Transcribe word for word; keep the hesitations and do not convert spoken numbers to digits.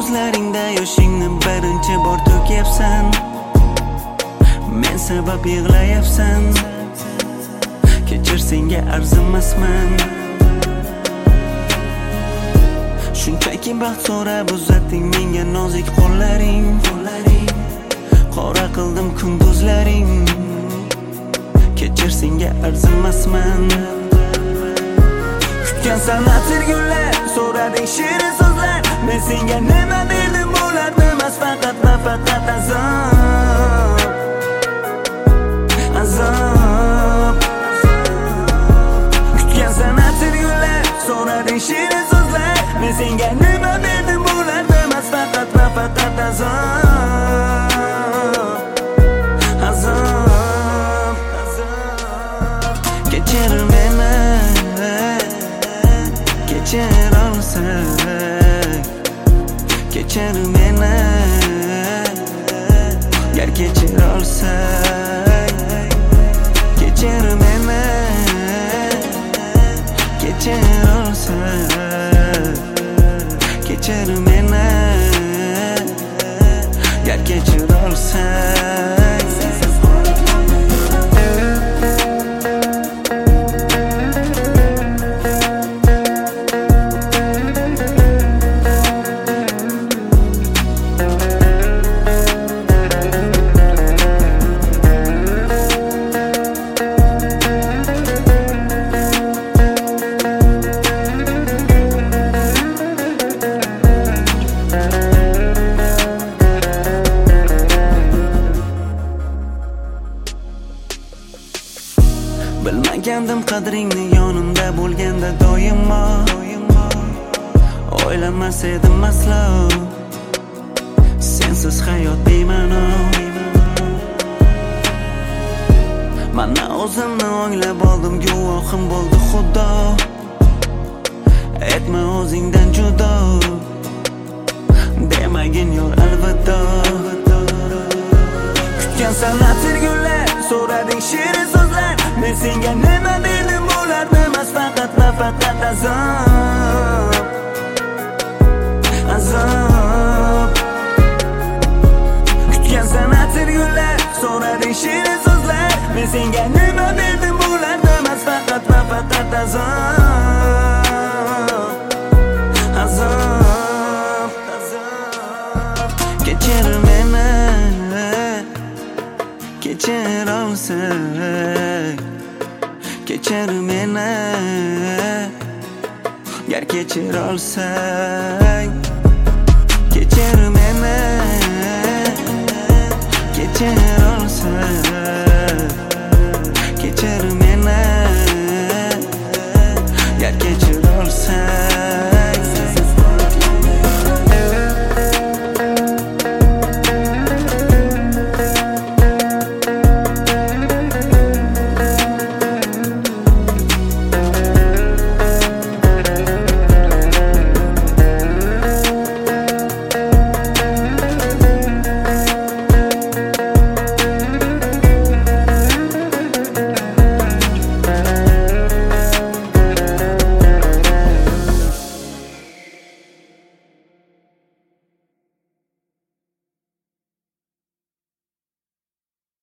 ko'zlaringda yoshingni birinchi bor to'kyapsan. Men sabab yig'layapsan. Kechir, senga arzimasman. Shunchaki baxt so'rab uzatding menga nozik qo'llaring. Qora qildim kunduzlaring. Kechir, senga arzimasman. Kutgan san'atir gullar, so'rading shirin so'zlar. Men senga nima berdim, bular emas, faqat va faqat azob. Azob. Kutgan san'atir gullar, so'rading shirin so'zlar. Men senga nima berdim, bular emas, faqat va faqat azob. Azob. Kechir meni, kechir olsak. Kechir meni, gar kechir olsak. Kechir meni, kechir olsak. Kechir meni, gar kechir olsak. Bilmagandim qadringni yonimda bo'lganda doimo. O'ylamas edim aslo, sensiz hayot bema'no. Mana o'zimni o'nglab oldim, guvohim bo'ldi Xudo. Etma o'zingdan judo, demagin yor alvido. Kutgan san'atir gullar, so'rading shirin so'zlar. Men senga nima berdim, bular emas, faqat va faqat azob. Azob. Kutgan san'atir gullar, so'rading shirin so'zlar. Men senga nima berdim, bular emas, faqat va faqat azob. Azob. Kechir meni, kechir olsak. Kechir meni, gar kechir olsak.